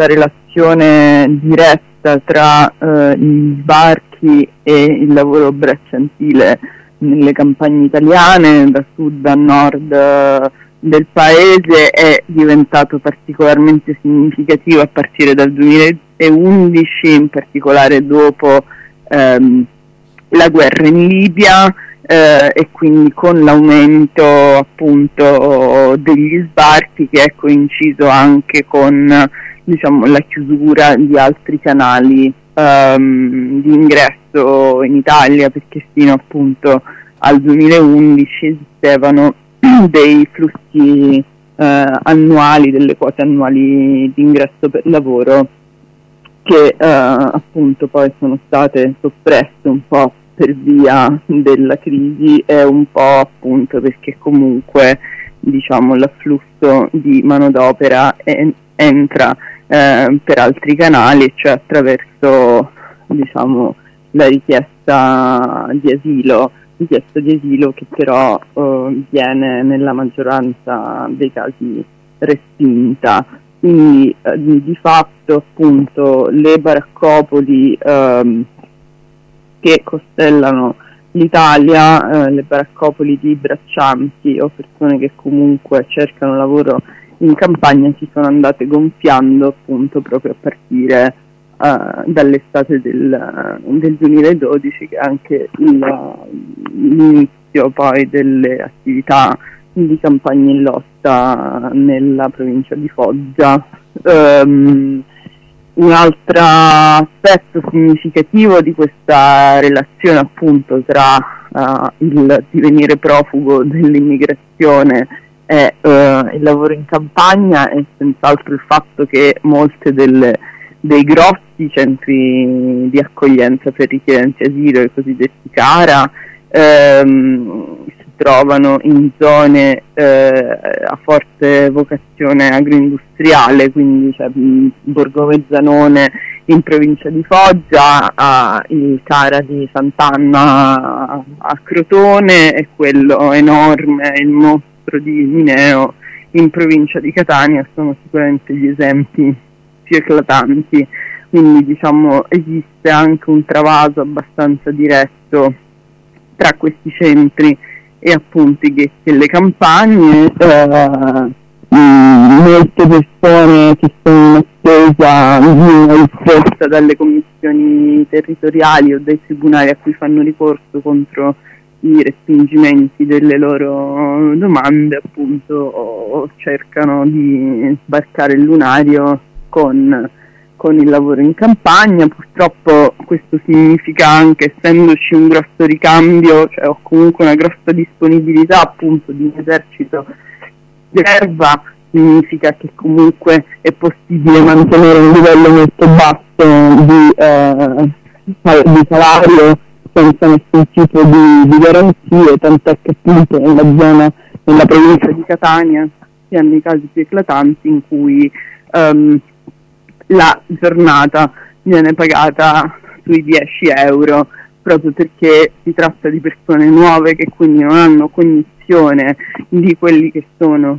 questa relazione diretta tra gli sbarchi e il lavoro bracciantile nelle campagne italiane, da sud a nord del paese, è diventato particolarmente significativo a partire dal 2011, in particolare dopo la guerra in Libia, e quindi con l'aumento appunto degli sbarchi, che è coinciso anche con, diciamo, la chiusura di altri canali di ingresso in Italia, perché fino appunto al 2011 esistevano dei flussi annuali, delle quote annuali di ingresso per lavoro, che appunto poi sono state soppresse un po' per via della crisi e un po' appunto perché comunque, diciamo, l'afflusso di manodopera entra per altri canali, cioè attraverso, diciamo, la richiesta di asilo che però viene nella maggioranza dei casi respinta. Quindi di fatto appunto le baraccopoli che costellano l'Italia, le baraccopoli di braccianti o persone che comunque cercano lavoro in campagna, si sono andate gonfiando appunto proprio a partire dall'estate del 2012, che è anche l'inizio poi delle attività di campagna in lotta nella provincia di Foggia. Un altro aspetto significativo di questa relazione appunto tra il divenire profugo dell'immigrazione e il lavoro in campagna è senz'altro il fatto che molte dei grossi centri di accoglienza per richiedenti asilo, i cosiddetti CARA, si trovano in zone a forte vocazione agroindustriale, quindi c'è Borgo Mezzanone in provincia di Foggia, il CARA di Sant'Anna a Crotone e quello enorme, il mostro di Mineo in provincia di Catania sono sicuramente gli esempi più eclatanti. Quindi, diciamo, esiste anche un travaso abbastanza diretto tra questi centri e appunto i ghetti e le campagne. Molte persone che sono in attesa di una risposta dalle commissioni territoriali o dai tribunali a cui fanno ricorso contro i respingimenti delle loro domande, appunto cercano di sbarcare il lunario con il lavoro in campagna. Purtroppo questo significa anche, essendoci un grosso ricambio, cioè o comunque una grossa disponibilità appunto di un esercito di riserva, significa che comunque è possibile mantenere un livello molto basso di salario senza nessun tipo di garanzie, tant'è che appunto nella provincia di Catania si hanno i casi più eclatanti in cui la giornata viene pagata sui 10 euro, proprio perché si tratta di persone nuove che quindi non hanno cognizione di quelli che sono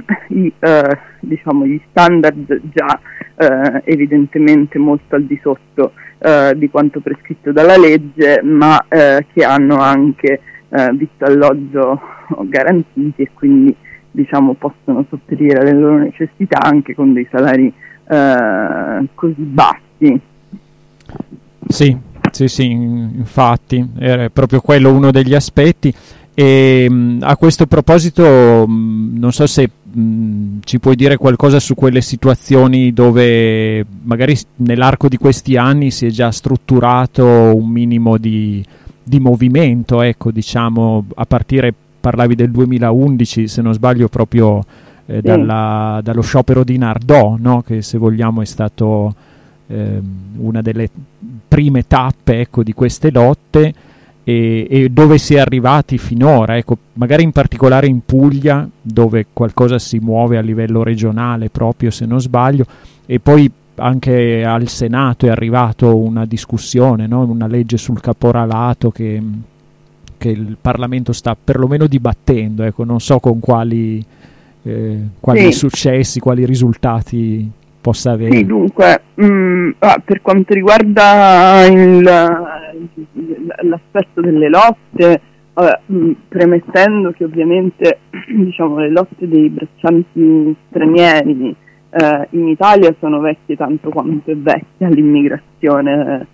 gli standard già evidentemente molto al di sotto di quanto prescritto dalla legge, ma che hanno anche vitto e alloggio garantiti e quindi, diciamo, possono sopperire alle loro necessità anche con dei salari così bassi. Sì, infatti era proprio quello uno degli aspetti. E a questo proposito non so se ci puoi dire qualcosa su quelle situazioni dove magari nell'arco di questi anni si è già strutturato un minimo di movimento, ecco, diciamo, a partire, parlavi del 2011 se non sbaglio, proprio dallo sciopero di Nardò, no? Che se vogliamo è stato una delle prime tappe, ecco, di queste lotte, e dove si è arrivati finora, ecco, magari in particolare in Puglia, dove qualcosa si muove a livello regionale proprio, se non sbaglio, e poi anche al Senato è arrivato una discussione, no? Una legge sul caporalato che il Parlamento sta perlomeno dibattendo, ecco, non so con quali successi, quali risultati. possa avere. Sì, dunque, per quanto riguarda l'aspetto delle lotte, premettendo che ovviamente diciamo, le lotte dei braccianti stranieri in Italia sono vecchie tanto quanto è vecchia l'immigrazione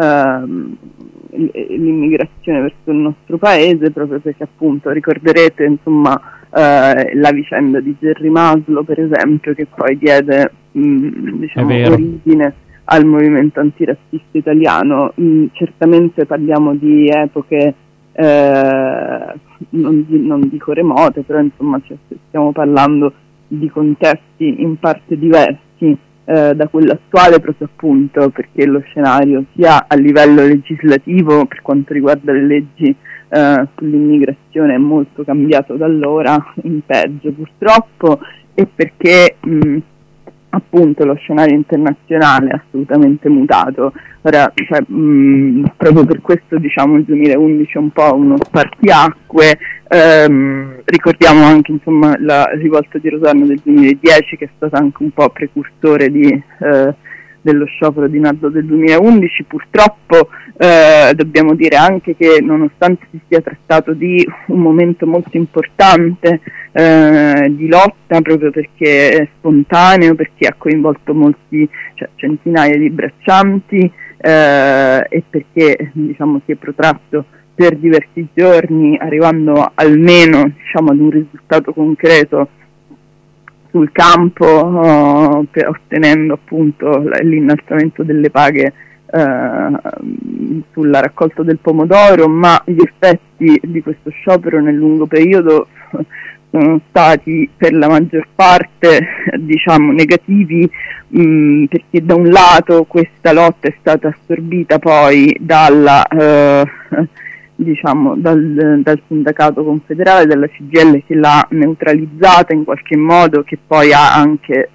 verso il nostro paese, proprio perché appunto ricorderete insomma la vicenda di Gerry Maslow, per esempio, che poi diede diciamo, origine al movimento antirazzista italiano. Certamente parliamo di epoche non dico remote, però insomma stiamo parlando di contesti in parte diversi da quello attuale, proprio appunto perché lo scenario sia a livello legislativo per quanto riguarda le leggi sull'immigrazione è molto cambiato da allora, in peggio purtroppo, e perché appunto lo scenario internazionale è assolutamente mutato. Ora, proprio per questo diciamo il 2011 è un po' uno spartiacque. Ricordiamo anche insomma la rivolta di Rosarno del 2010, che è stata anche un po' precursore dello sciopero di Nardo del 2011. Purtroppo dobbiamo dire anche che nonostante si sia trattato di un momento molto importante di lotta, proprio perché è spontaneo, perché ha coinvolto centinaia di braccianti e perché diciamo si è protratto per diversi giorni, arrivando almeno diciamo ad un risultato concreto sul campo, ottenendo appunto l'innalzamento delle paghe sulla raccolta del pomodoro, ma gli effetti di questo sciopero nel lungo periodo sono stati per la maggior parte diciamo negativi, perché da un lato questa lotta è stata assorbita poi dal sindacato confederale, dalla CGIL, che l'ha neutralizzata in qualche modo, che poi ha anche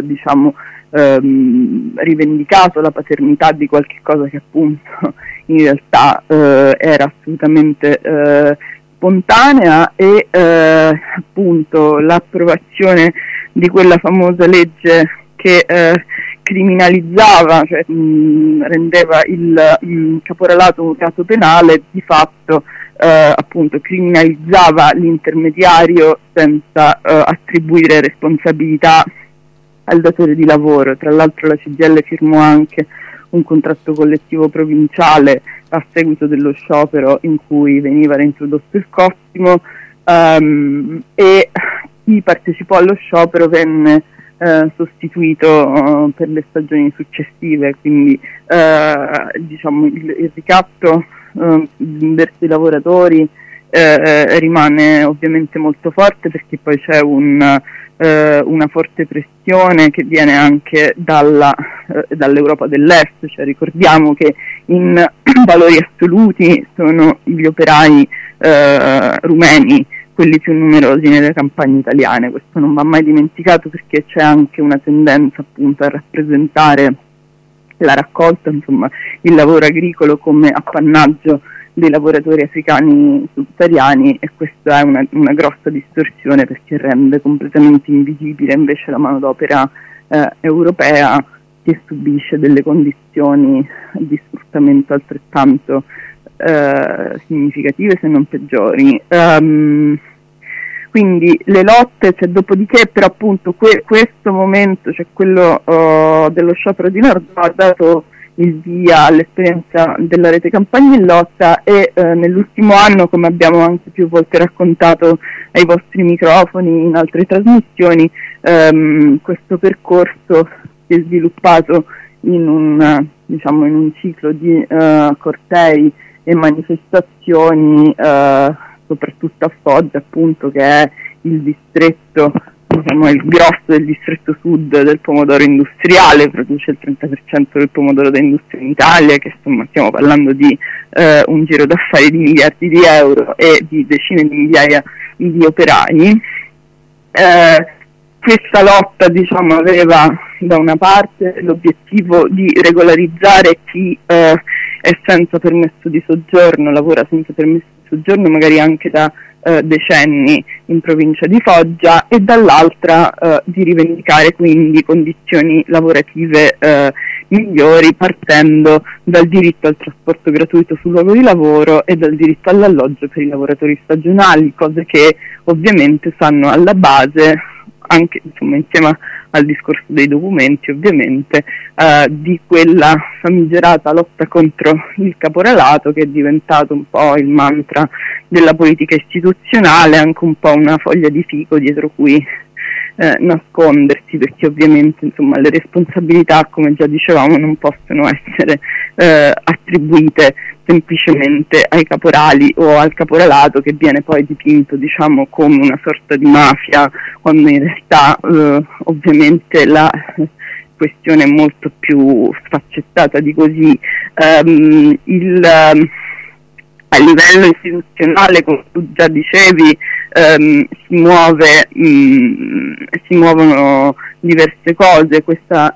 rivendicato la paternità di qualche cosa che appunto in realtà era assolutamente spontanea, e appunto l'approvazione di quella famosa legge che criminalizzava, cioè rendeva il caporalato un reato penale, di fatto appunto criminalizzava l'intermediario senza attribuire responsabilità al datore di lavoro. Tra l'altro la CGIL firmò anche un contratto collettivo provinciale a seguito dello sciopero, in cui veniva reintrodotto il cottimo, e chi partecipò allo sciopero venne sostituito per le stagioni successive, quindi diciamo il ricatto verso i lavoratori rimane ovviamente molto forte, perché poi c'è una forte pressione che viene anche dall'Europa dell'Est, cioè ricordiamo che in valori assoluti sono gli operai rumeni quelli più numerosi nelle campagne italiane. Questo non va mai dimenticato, perché c'è anche una tendenza appunto a rappresentare la raccolta, insomma il lavoro agricolo, come appannaggio dei lavoratori africani subsahariani, e questa è una grossa distorsione, perché rende completamente invisibile invece la manodopera europea, che subisce delle condizioni di sfruttamento altrettanto significative, se non peggiori. Quindi le lotte, dopodiché però appunto questo momento, cioè quello dello sciopero di Nord, ha dato il via all'esperienza della rete Campagne in Lotta, e nell'ultimo anno, come abbiamo anche più volte raccontato ai vostri microfoni in altre trasmissioni, questo percorso si è sviluppato in un ciclo di cortei e manifestazioni, soprattutto a Foggia, appunto, che è il distretto, il grosso del distretto sud del pomodoro industriale, produce il 30% del pomodoro da industria in Italia, che insomma stiamo parlando di un giro d'affari di miliardi di euro e di decine di migliaia di operai. Questa lotta aveva da una parte l'obiettivo di regolarizzare chi è senza permesso di soggiorno, lavora senza permesso di soggiorno, magari anche da decenni in provincia di Foggia, e dall'altra di rivendicare quindi condizioni lavorative migliori, partendo dal diritto al trasporto gratuito sul luogo di lavoro e dal diritto all'alloggio per i lavoratori stagionali, cose che ovviamente stanno alla base, anche insomma insieme al discorso dei documenti ovviamente, di quella famigerata lotta contro il caporalato, che è diventato un po' il mantra della politica istituzionale, anche un po' una foglia di fico dietro cui nascondersi, perché ovviamente insomma le responsabilità, come già dicevamo, non possono essere attribuite semplicemente ai caporali o al caporalato, che viene poi dipinto diciamo come una sorta di mafia, quando in realtà ovviamente la questione è molto più sfaccettata di così. A livello istituzionale, come tu già dicevi, si muovono diverse cose. Questo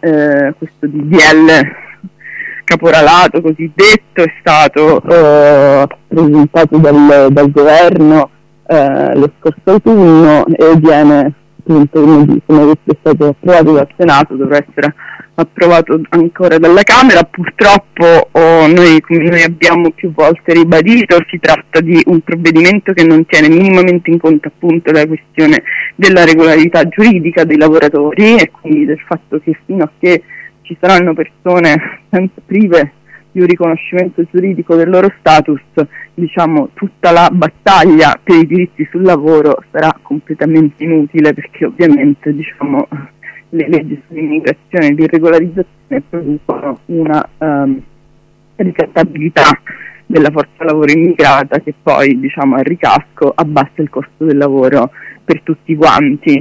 DDL caporalato cosiddetto è stato presentato dal governo lo scorso autunno e viene appunto, come è stato approvato dal Senato, dovrà essere approvato ancora dalla Camera. Purtroppo noi, come noi abbiamo più volte ribadito, si tratta di un provvedimento che non tiene minimamente in conto appunto la questione della regolarità giuridica dei lavoratori, e quindi del fatto che fino a che ci saranno persone prive di un riconoscimento giuridico del loro status, diciamo tutta la battaglia per i diritti sul lavoro sarà completamente inutile, perché ovviamente diciamo le leggi sull'immigrazione e l'irregolarizzazione producono una ricattabilità della forza lavoro immigrata, che poi diciamo al ricasco abbassa il costo del lavoro per tutti quanti.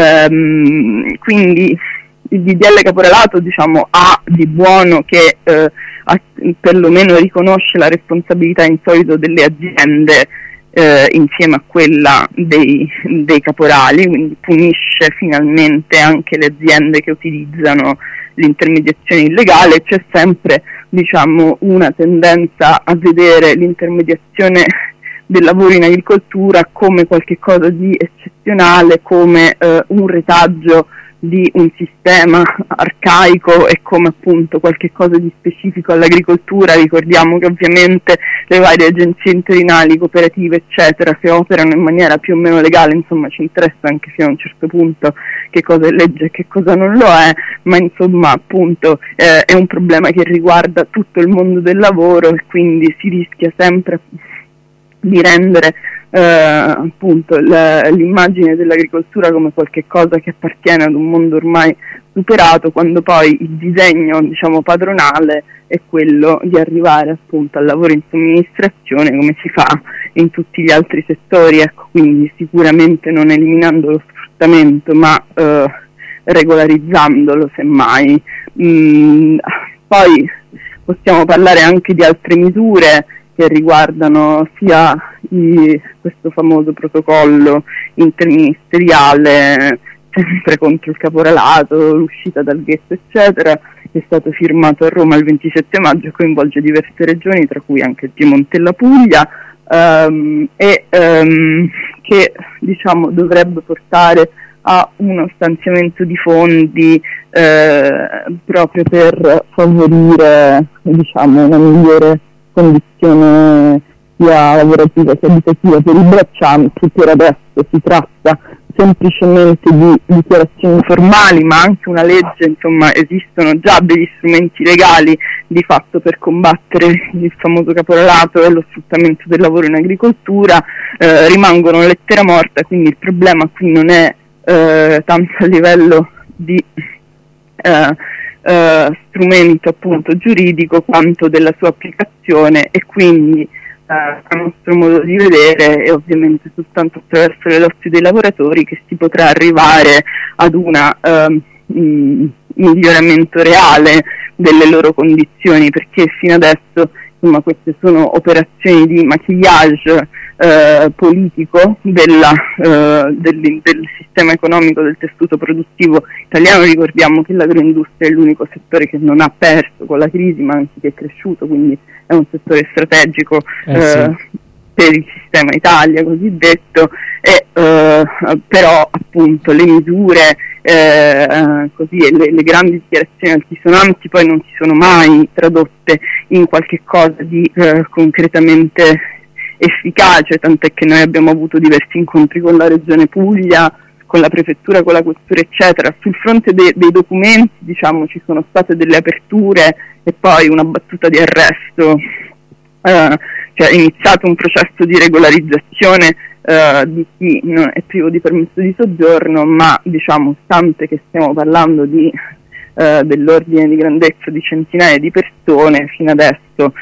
Quindi il DDL caporalato diciamo ha di buono che perlomeno riconosce la responsabilità in solito delle aziende insieme a quella dei caporali, quindi punisce finalmente anche le aziende che utilizzano l'intermediazione illegale. C'è sempre diciamo una tendenza a vedere l'intermediazione del lavoro in agricoltura come qualcosa di eccezionale, come un retaggio di un sistema arcaico e come appunto qualche cosa di specifico all'agricoltura. Ricordiamo che ovviamente le varie agenzie interinali, cooperative eccetera, che operano in maniera più o meno legale, insomma ci interessa anche fino a un certo punto che cosa è legge e che cosa non lo è, ma insomma appunto è un problema che riguarda tutto il mondo del lavoro, e quindi si rischia sempre di rendere appunto l'immagine dell'agricoltura come qualche cosa che appartiene ad un mondo ormai superato, quando poi il disegno diciamo padronale è quello di arrivare appunto al lavoro in somministrazione come si fa in tutti gli altri settori, ecco, quindi sicuramente non eliminando lo sfruttamento ma regolarizzandolo semmai. Poi possiamo parlare anche di altre misure che riguardano sia questo famoso protocollo interministeriale sempre contro il caporalato, l'uscita dal ghetto eccetera, che è stato firmato a Roma il 27 maggio e coinvolge diverse regioni, tra cui anche il Piemonte e la Puglia, che diciamo dovrebbe portare a uno stanziamento di fondi proprio per favorire diciamo una migliore condizione sia lavorativa che abitativa per i braccianti. Per adesso si tratta semplicemente di dichiarazioni formali, ma anche una legge, insomma esistono già degli strumenti legali di fatto per combattere il famoso caporalato e lo sfruttamento del lavoro in agricoltura, rimangono lettera morta, quindi il problema qui non è tanto a livello di strumento appunto giuridico quanto della sua applicazione, e quindi a nostro modo di vedere è ovviamente soltanto attraverso le lotte dei lavoratori che si potrà arrivare ad una miglioramento reale delle loro condizioni, perché fino adesso insomma queste sono operazioni di maquillage politico del sistema economico, del tessuto produttivo italiano. Ricordiamo che l'agroindustria è l'unico settore che non ha perso con la crisi, ma anzi che è cresciuto, quindi è un settore strategico sì. per il sistema Italia cosiddetto, però appunto le misure così e le grandi dichiarazioni altisonanti poi non si sono mai tradotte in qualche cosa di concretamente efficace, tant'è che noi abbiamo avuto diversi incontri con la Regione Puglia, con la Prefettura, con la Questura eccetera. Sul fronte dei documenti, diciamo, ci sono state delle aperture e poi una battuta di arresto, cioè è iniziato un processo di regolarizzazione di chi è privo di permesso di soggiorno, ma diciamo, stante che stiamo parlando di dell'ordine di grandezza di centinaia di persone, fino adesso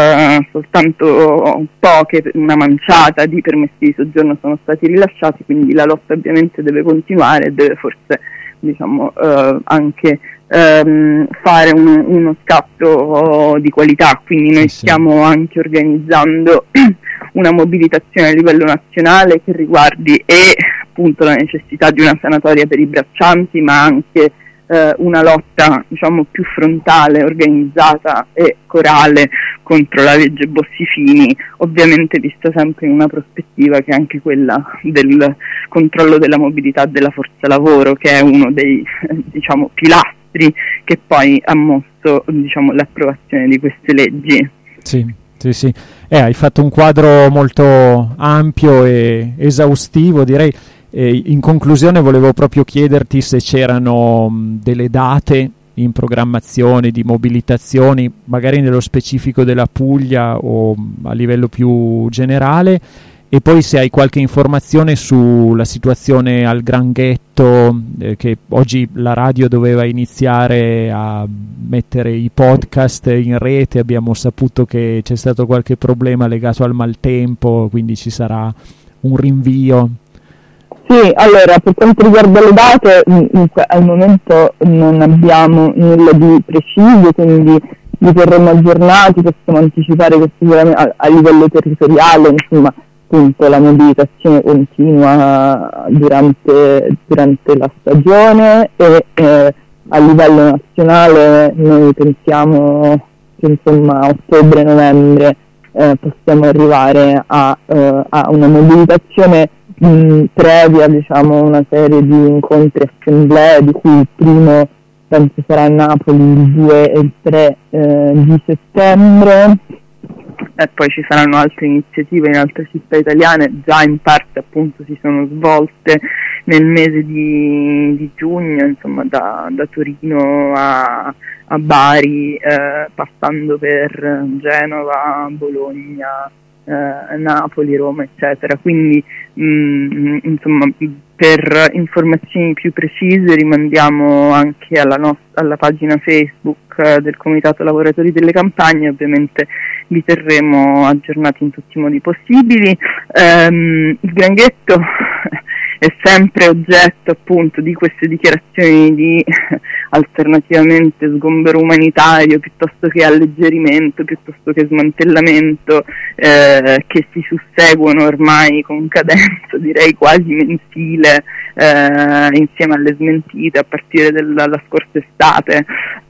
soltanto poche, una manciata di permessi di soggiorno sono stati rilasciati, quindi la lotta ovviamente deve continuare e deve forse, diciamo, anche fare uno scatto di qualità, quindi noi stiamo anche organizzando una mobilitazione a livello nazionale che riguardi appunto la necessità di una sanatoria per i braccianti, ma anche una lotta, diciamo, più frontale, organizzata e corale contro la legge Bossi-Fini, ovviamente vista sempre in una prospettiva che è anche quella del controllo della mobilità della forza lavoro, che è uno dei diciamo pilastri che poi ha mosso, diciamo, l'approvazione di queste leggi. Sì. Hai fatto un quadro molto ampio e esaustivo, direi. In conclusione volevo proprio chiederti se c'erano delle date in programmazione di mobilitazioni, magari nello specifico della Puglia o a livello più generale, e poi se hai qualche informazione sulla situazione al Granghetto, che oggi la radio doveva iniziare a mettere i podcast in rete, abbiamo saputo che c'è stato qualche problema legato al maltempo, quindi ci sarà un rinvio. Sì, allora, per quanto riguarda le date, al momento non abbiamo nulla di preciso, quindi li terremo aggiornati, possiamo anticipare che sicuramente a livello territoriale, insomma, appunto la mobilitazione continua durante la stagione e a livello nazionale noi pensiamo che insomma a ottobre-novembre possiamo arrivare a una mobilitazione previa, diciamo, una serie di incontri e assemblee, di cui il primo penso sarà a Napoli il 2 e il 3 di settembre, e poi ci saranno altre iniziative in altre città italiane, già in parte appunto si sono svolte nel mese di giugno, insomma da Torino a Bari, passando per Genova, Bologna, Napoli, Roma eccetera, quindi insomma per informazioni più precise rimandiamo anche alla pagina Facebook del Comitato Lavoratori delle Campagne, ovviamente vi terremo aggiornati in tutti i modi possibili. Il Granghetto è sempre oggetto appunto di queste dichiarazioni di alternativamente sgombero umanitario piuttosto che alleggerimento, piuttosto che smantellamento, che si susseguono ormai con cadenza direi quasi mensile, insieme alle smentite a partire dalla scorsa estate.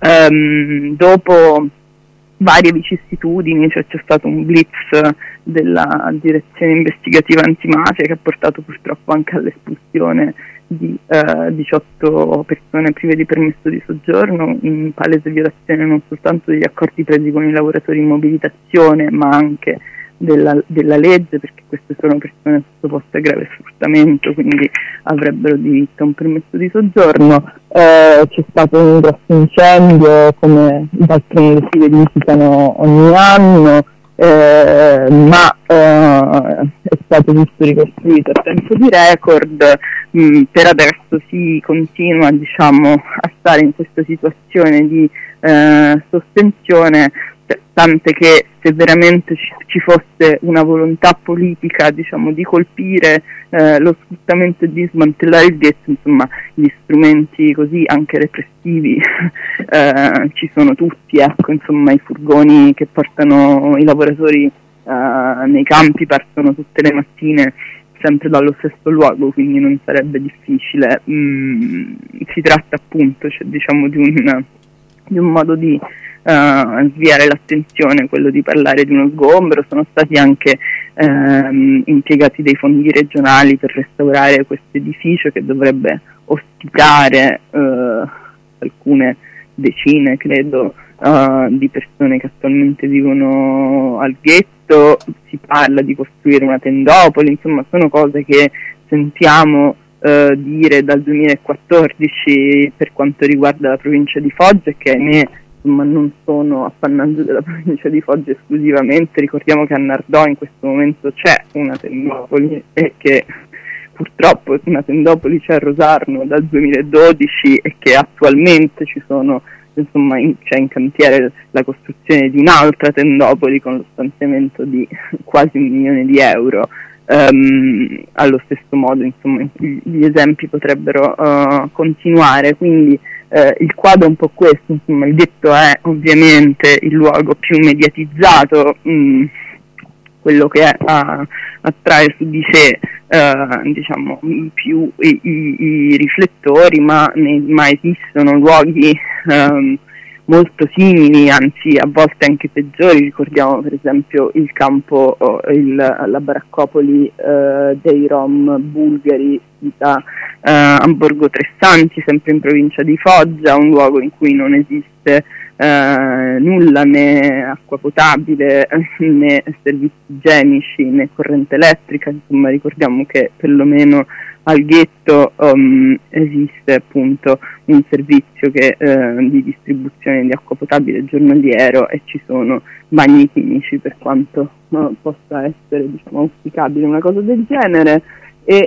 Dopo varie vicissitudini, cioè c'è stato un blitz della direzione investigativa antimafia che ha portato purtroppo anche all'espulsione di 18 persone prive di permesso di soggiorno, in palese violazione non soltanto degli accordi presi con i lavoratori in mobilitazione, ma anche della legge, perché queste sono persone sottoposte a grave sfruttamento, quindi avrebbero diritto a un permesso di soggiorno. C'è stato un grosso incendio, come i altri si verificano ogni anno, ma è stato giusto ricostruito a tempo di record. Per adesso si continua, diciamo, a stare in questa situazione di sospensione, tant'è che se veramente ci fosse una volontà politica, diciamo, di colpire lo sfruttamento e di smantellare il ghetto, insomma gli strumenti così anche repressivi ci sono tutti, ecco, insomma i furgoni che portano i lavoratori nei campi partono tutte le mattine sempre dallo stesso luogo, quindi non sarebbe difficile. Si tratta appunto, cioè, diciamo, di un modo di sviare l'attenzione, quello di parlare di uno sgombero. Sono stati anche impiegati dei fondi regionali per restaurare questo edificio che dovrebbe ospitare alcune decine, credo, di persone che attualmente vivono al ghetto. Si parla di costruire una tendopoli, insomma sono cose che sentiamo dire dal 2014 per quanto riguarda la provincia di Foggia, che insomma non sono appannaggio della provincia di Foggia esclusivamente. Ricordiamo che a Nardò in questo momento c'è una tendopoli e che purtroppo una tendopoli c'è a Rosarno dal 2012 e che attualmente ci sono, insomma, c'è in cantiere la costruzione di un'altra tendopoli con lo stanziamento di quasi 1 milione di euro. Allo stesso modo, insomma, gli esempi potrebbero continuare, quindi il quadro è un po' questo, insomma. Il ghetto è ovviamente il luogo più mediatizzato, quello che attrae su di sé diciamo più i riflettori, ma esistono luoghi molto simili, anzi a volte anche peggiori. Ricordiamo per esempio il campo, la baraccopoli dei Rom bulgari a Borgo Tressanti, sempre in provincia di Foggia, un luogo in cui non esiste nulla, né acqua potabile, né servizi igienici, né corrente elettrica. Insomma, ricordiamo che perlomeno al ghetto esiste appunto un servizio di distribuzione di acqua potabile giornaliero, e ci sono bagni chimici, per quanto possa essere, diciamo, auspicabile una cosa del genere. E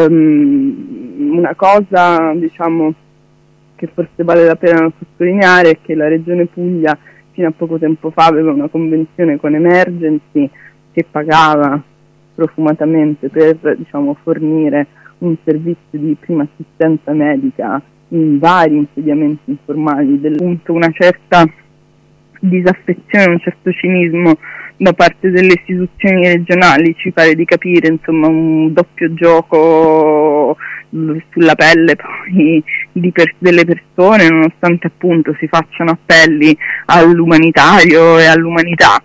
una cosa, diciamo, che forse vale la pena sottolineare è che la Regione Puglia fino a poco tempo fa aveva una convenzione con Emergency che pagava profumatamente per, diciamo, fornire un servizio di prima assistenza medica in vari insediamenti informali. Appunto una certa disaffezione, un certo cinismo da parte delle istituzioni regionali, ci pare di capire, insomma, un doppio gioco sulla pelle poi delle persone, nonostante appunto si facciano appelli all'umanitario e all'umanità.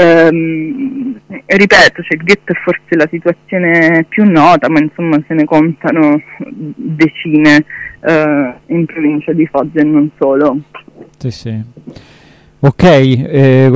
Ripeto, il ghetto è forse la situazione più nota, ma insomma se ne contano decine in provincia di Foggia e non solo. Sì. Ok,